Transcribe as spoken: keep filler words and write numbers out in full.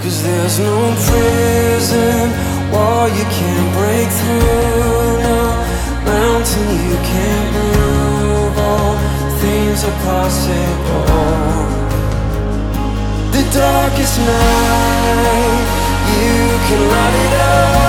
'Cause there's no prison wall you can't break through, no mountain you can't move. All things are possible. The darkest night, you can light it up.